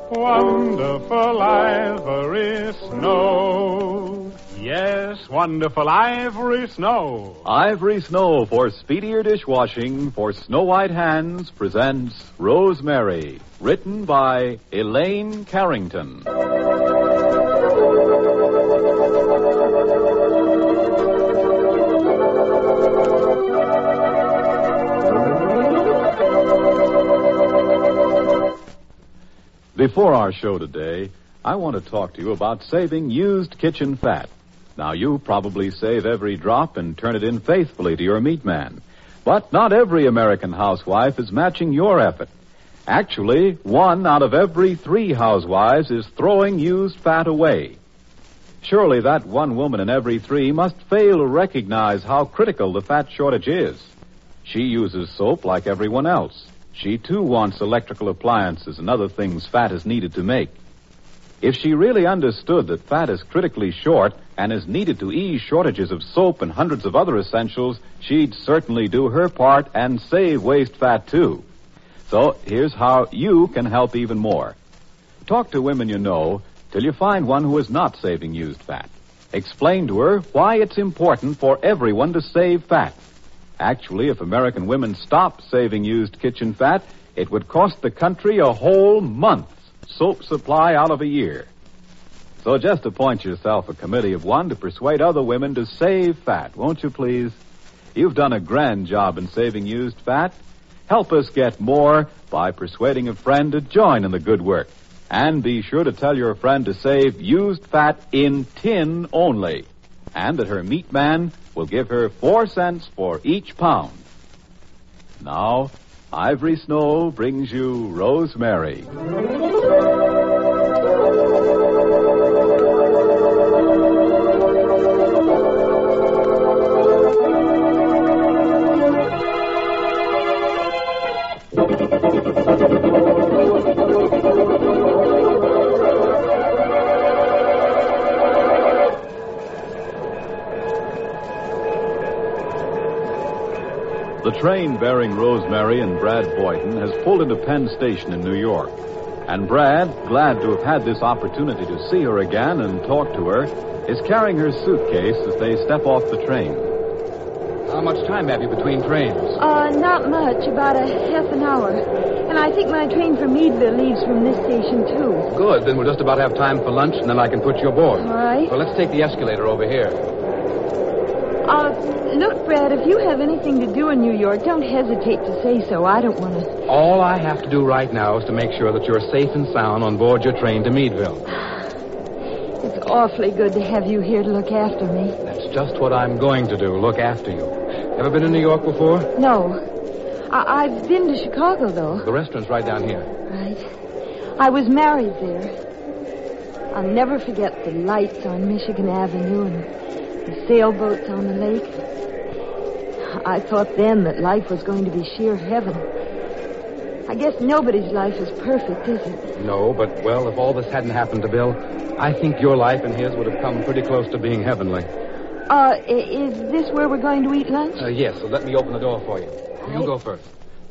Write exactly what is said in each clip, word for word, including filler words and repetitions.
Wonderful ivory snow. Yes, wonderful ivory snow. Ivory Snow for speedier dishwashing for snow white hands presents Rosemary, written by Elaine Carrington. Before our show today, I want to talk to you about saving used kitchen fat. Now, you probably save every drop and turn it in faithfully to your meat man. But not every American housewife is matching your effort. Actually, one out of every three housewives is throwing used fat away. Surely that one woman in every three must fail to recognize how critical the fat shortage is. She uses soap like everyone else. She, too, wants electrical appliances and other things fat is needed to make. If she really understood that fat is critically short and is needed to ease shortages of soap and hundreds of other essentials, she'd certainly do her part and save waste fat, too. So here's how you can help even more. Talk to women you know till you find one who is not saving used fat. Explain to her why it's important for everyone to save fat. Actually, if American women stopped saving used kitchen fat, it would cost the country a whole month's soap supply out of a year. So just appoint yourself a committee of one to persuade other women to save fat, won't you please? You've done a grand job in saving used fat. Help us get more by persuading a friend to join in the good work. And be sure to tell your friend to save used fat in tin only. And that her meat man will give her four cents for each pound. Now, Ivory Snow brings you Rosemary. The train bearing Rosemary and Brad Boynton has pulled into Penn Station in New York. And Brad, glad to have had this opportunity to see her again and talk to her, is carrying her suitcase as they step off the train. How much time have you between trains? Uh, not much, about a half an hour. And I think my train for Meadville leaves from this station, too. Good, then we'll just about have time for lunch, and then I can put you aboard. All right. Well, let's take the escalator over here. Uh, look, Brad, if you have anything to do in New York, don't hesitate to say so. I don't want to... All I have to do right now is to make sure that you're safe and sound on board your train to Meadville. It's awfully good to have you here to look after me. That's just what I'm going to do, look after you. Ever been in New York before? No. I- I've been to Chicago, though. The restaurant's right down here. Right. I was married there. I'll never forget the lights on Michigan Avenue and the sailboats on the lake. I thought then that life was going to be sheer heaven. I guess nobody's life is perfect, is it? No, but, well, if all this hadn't happened to Bill, I think your life and his would have come pretty close to being heavenly. Uh, is this where we're going to eat lunch? Uh, yes, so let me open the door for you. You go first.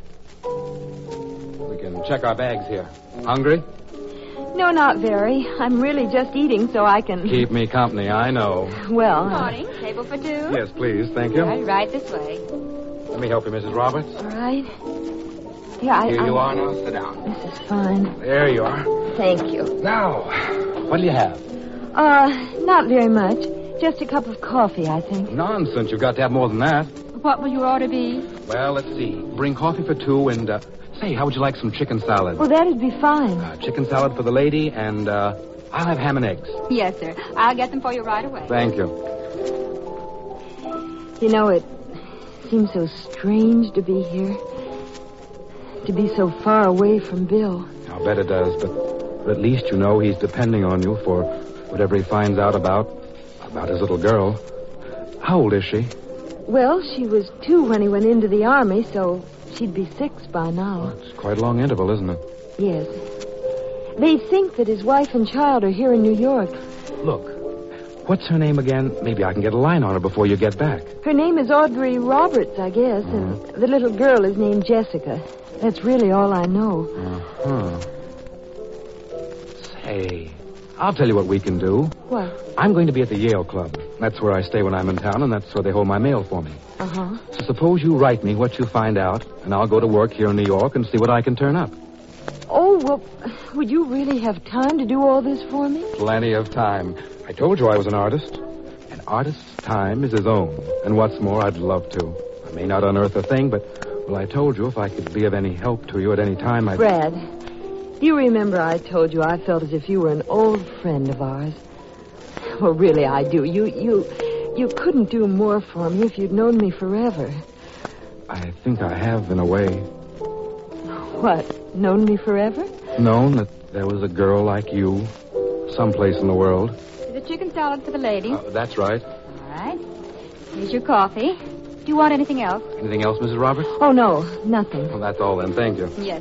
We can check our bags here. Hungry? No, not very. I'm really just eating so I can... Keep me company, I know. Well... Good morning. Table for two? Yes, please. Thank you. Right, right this way. Let me help you, Missus Roberts. All right. Here, I... Here I... you are now. Sit down. This is fine. There you are. Thank you. Now, what do you have? Uh, not very much. Just a cup of coffee, I think. Nonsense. You've got to have more than that. What will your order be? Well, let's see. Bring coffee for two and, uh... Say, how would you like some chicken salad? Well, that'd be fine. Uh, chicken salad for the lady, and, uh... I'll have ham and eggs. Yes, sir. I'll get them for you right away. Thank you. You know, it seems so strange to be here. To be so far away from Bill. I'll bet it does, but, but at least you know he's depending on you for whatever he finds out about, about his little girl. How old is she? Well, she was two when he went into the army, so she'd be six by now. It's quite a long interval, isn't it? Yes. They think that his wife and child are here in New York. Look, what's her name again? Maybe I can get a line on her before you get back. Her name is Audrey Roberts, I guess, mm-hmm. and the little girl is named Jessica. That's really all I know. Uh-huh. Hey, I'll tell you what we can do. What? I'm going to be at the Yale Club. That's where I stay when I'm in town, and that's where they hold my mail for me. Uh-huh. So suppose you write me what you find out, and I'll go to work here in New York and see what I can turn up. Oh, well, would you really have time to do all this for me? Plenty of time. I told you I was an artist. An artist's time is his own. And what's more, I'd love to. I may not unearth a thing, but, well, I told you if I could be of any help to you at any time, I'd... Brad, do you remember I told you I felt as if you were an old friend of ours? Well, really, I do. You, you, you couldn't do more for me if you'd known me forever. I think I have, in a way. What, known me forever? Known that there was a girl like you someplace in the world. Is it chicken salad for the lady? Uh, that's right. All right. Here's your coffee. Do you want anything else? Anything else, Missus Roberts? Oh, no, nothing. Well, that's all then. Thank you. Yes,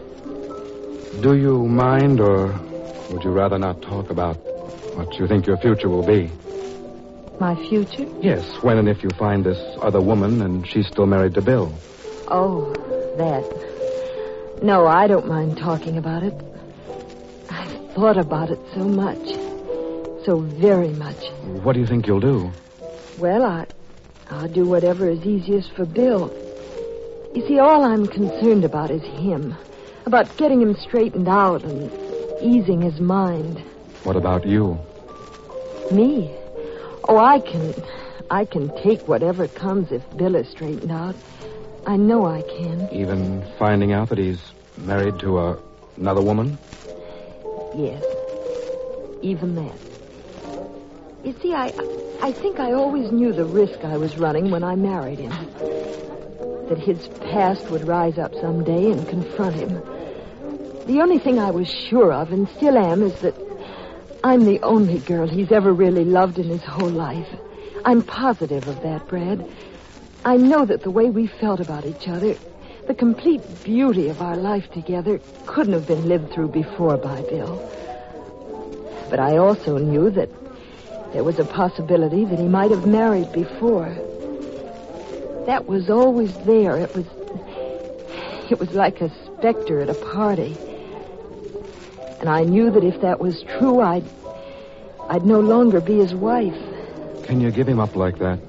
sir. Do you mind, or would you rather not talk about what you think your future will be? My future? Yes, when and if you find this other woman and she's still married to Bill. Oh, that. No, I don't mind talking about it. I've thought about it so much. So very much. What do you think you'll do? Well, I, I'll do whatever is easiest for Bill. You see, all I'm concerned about is him. About getting him straightened out and easing his mind. What about you? Me? Oh, I can... I can take whatever comes if Bill is straightened out. I know I can. Even finding out that he's married to a, another woman? Yes. Even that. You see, I, I think I always knew the risk I was running when I married him. That his past would rise up someday and confront him. The only thing I was sure of, and still am, is that I'm the only girl he's ever really loved in his whole life. I'm positive of that, Brad. I know that the way we felt about each other, the complete beauty of our life together, couldn't have been lived through before by Bill. But I also knew that there was a possibility that he might have married before. That was always there. It was... It was like a specter at a party. And I knew that if that was true, I'd... I'd no longer be his wife. Can you give him up like that?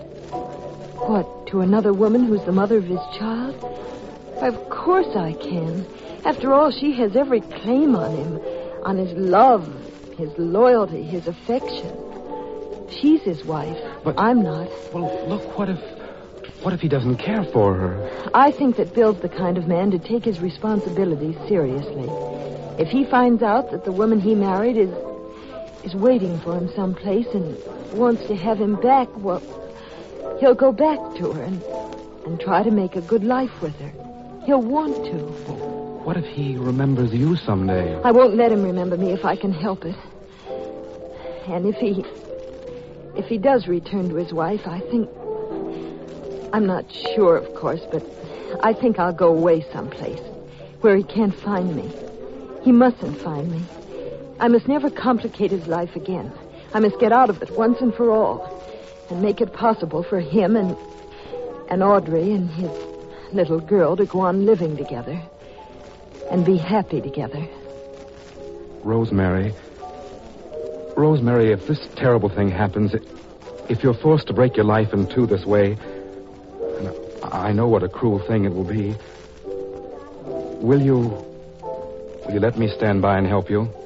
What, to another woman who's the mother of his child? Of course I can. After all, she has every claim on him. On his love, his loyalty, his affection. She's his wife. But I'm not. Well, look, what if... What if he doesn't care for her? I think that Bill's the kind of man to take his responsibilities seriously. If he finds out that the woman he married is... is waiting for him someplace and wants to have him back, well... he'll go back to her and, and try to make a good life with her. He'll want to. What if he remembers you someday? I won't let him remember me if I can help it. And if he... If he does return to his wife, I think... I'm not sure, of course, but I think I'll go away someplace where he can't find me. He mustn't find me. I must never complicate his life again. I must get out of it once and for all and make it possible for him and and Audrey and his little girl to go on living together and be happy together. Rosemary. Rosemary, if this terrible thing happens, if you're forced to break your life in two this way, and I know what a cruel thing it will be, will you... will you let me stand by and help you?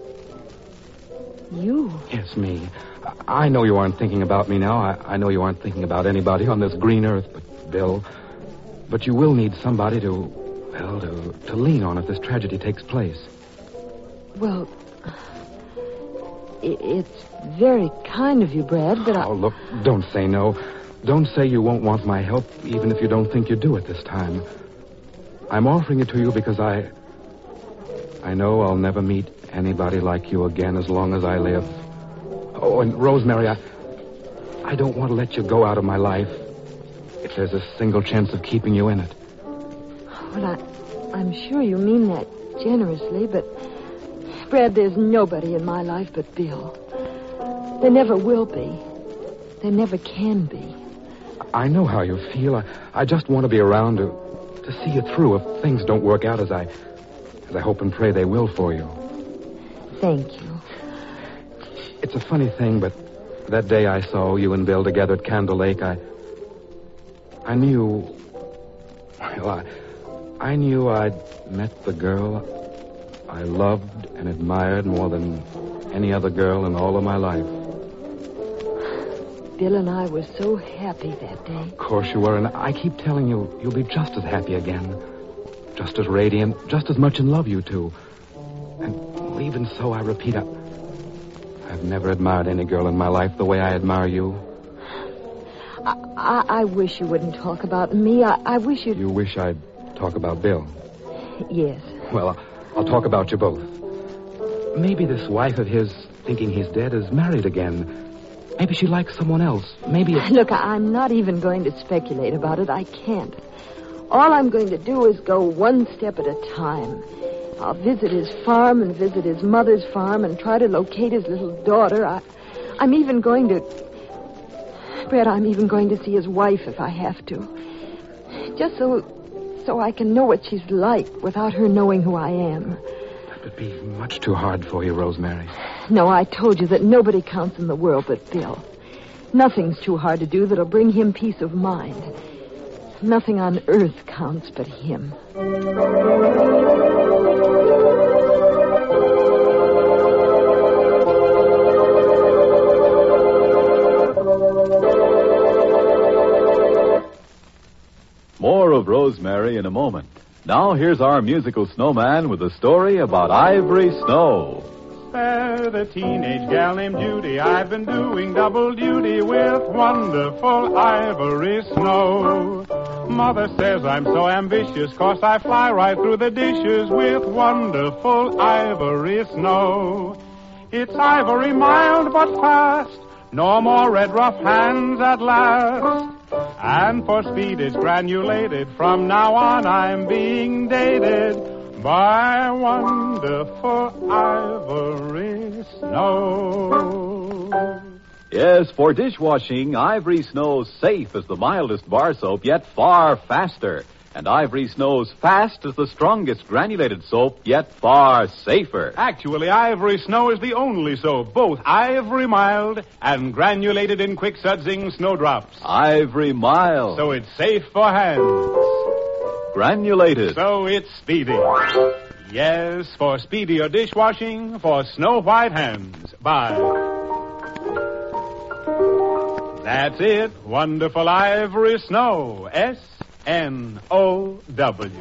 You? Yes, me. I know you aren't thinking about me now. I, I know you aren't thinking about anybody on this green earth but Bill. But you will need somebody to, well, to, to lean on if this tragedy takes place. Well, it, it's very kind of you, Brad, but I... Oh, look, don't say no. Don't say you won't want my help, even if you don't think you do at this time. I'm offering it to you because I... I know I'll never meet anybody like you again as long as I live. Oh, and Rosemary, I... I don't want to let you go out of my life if there's a single chance of keeping you in it. Well, I, I'm sure you mean that generously, but... Brad, there's nobody in my life but Bill. There never will be. There never can be. I know how you feel. I, I just want to be around to, to see you through if things don't work out as I... as I hope and pray they will for you. Thank you. It's a funny thing, but that day I saw you and Bill together at Candle Lake, I... I knew... Well, I... I knew I'd met the girl I loved and admired more than any other girl in all of my life. Bill and I were so happy that day. Of course you were, and I keep telling you, you'll be just as happy again. Just as radiant, just as much in love, you two. And even so, I repeat, I, I've never admired any girl in my life the way I admire you. I, I, I wish you wouldn't talk about me. I, I wish you'd... You wish I'd talk about Bill? Yes. Well, I'll talk about you both. Maybe this wife of his, thinking he's dead, is married again. Maybe she likes someone else. Maybe it's... Look, I'm not even going to speculate about it. I can't. All I'm going to do is go one step at a time. I'll visit his farm and visit his mother's farm and try to locate his little daughter. I, I'm even going to... Brett, I'm even going to see his wife if I have to. Just so... so I can know what she's like without her knowing who I am. That would be much too hard for you, Rosemary. No, I told you that nobody counts in the world but Bill. Nothing's too hard to do that'll bring him peace of mind. Nothing on earth counts but him. More of Rosemary in a moment. Now here's our musical snowman with a story about Ivory Snow. Spare the teenage gal named Judy. I've been doing double duty with wonderful Ivory Snow. Mother says I'm so ambitious, 'cause I fly right through the dishes with wonderful Ivory Snow. It's ivory mild but fast, no more red rough hands at last. And for speed it's granulated. From now on I'm being dated by wonderful Ivory Snow. Yes, for dishwashing, Ivory Snow's safe as the mildest bar soap, yet far faster. And Ivory Snow's fast as the strongest granulated soap, yet far safer. Actually, Ivory Snow is the only soap, both ivory mild and granulated in quick sudsing snowdrops. Ivory mild. So it's safe for hands. Granulated. So it's speedy. Yes, for speedier dishwashing, for snow white hands. Bye. That's it. Wonderful Ivory Snow. S N O W.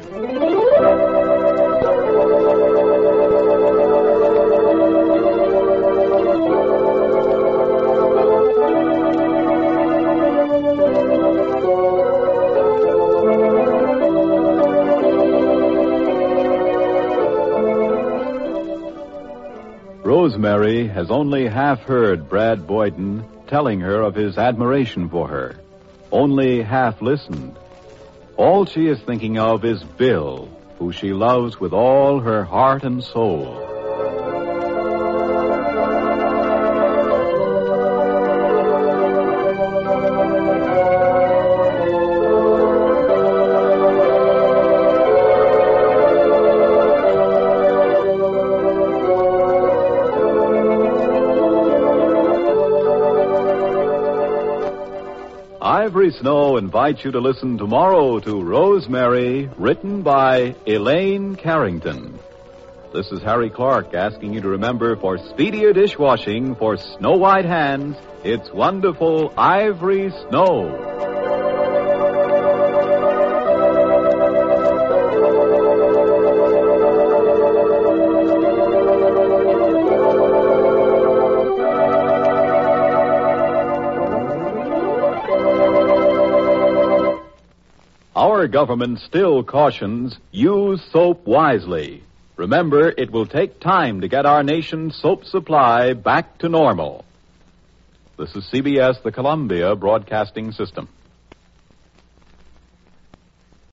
Rosemary has only half heard Brad Boyden telling her of his admiration for her. Only half listened. All she is thinking of is Bill, who she loves with all her heart and soul. Ivory Snow invites you to listen tomorrow to Rosemary, written by Elaine Carrington. This is Harry Clark asking you to remember, for speedier dishwashing, for snow white hands, it's wonderful Ivory Snow. Our government still cautions, use soap wisely. Remember, it will take time to get our nation's soap supply back to normal. This is C B S, the Columbia Broadcasting System.